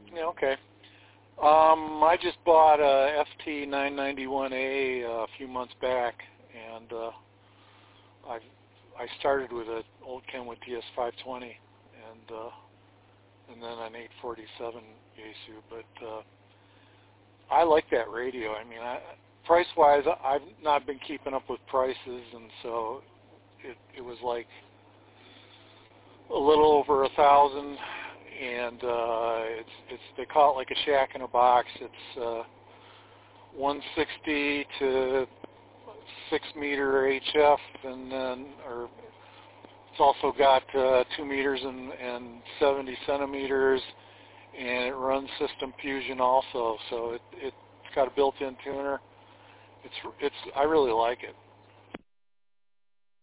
Yeah, okay. I just bought a FT991A a few months back, and I started with an old Kenwood TS520, and then an 847 Yaesu. But I like that radio. I mean, price-wise, I've not been keeping up with prices, and so it was like a little over $1,000, and it's they call it like a shack in a box. It's 160 to 6 meter HF, and then it's also got 2 meters and 70 centimeters, and it runs System Fusion also. So it's got a built-in tuner. I really like it.